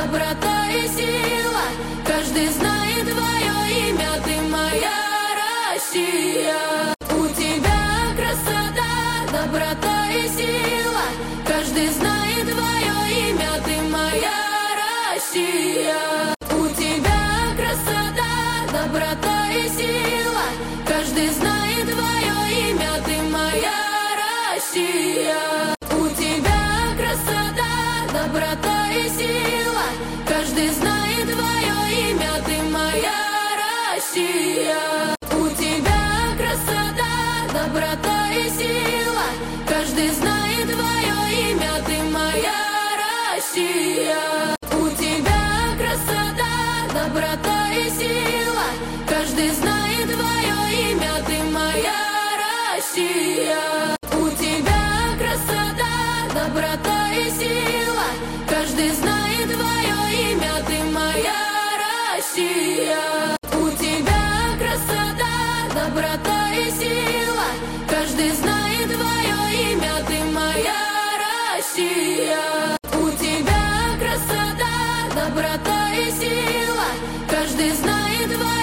доброта и сила. Каждый знает твое имя, ты моя Россия. У тебя красота, доброта и сила. Каждый знает твое имя, ты моя Россия. У тебя красота, доброта и сила. Каждый знает твое имя, ты моя Россия. У тебя красота, доброта и сила. Каждый знает твое имя, ты моя Россия. У тебя красота, доброта и сила. Каждый знает твое имя, ты моя Россия. У тебя красота, доброта и сила. Каждый знает твое имя, ты моя Россия. У тебя красота, доброта и сила. Каждый знает твое имя, ты моя Россия. У тебя красота, доброта и сила. Каждый знает твое имя, ты моя Россия. У тебя красота, доброта и сила. Каждый знает твое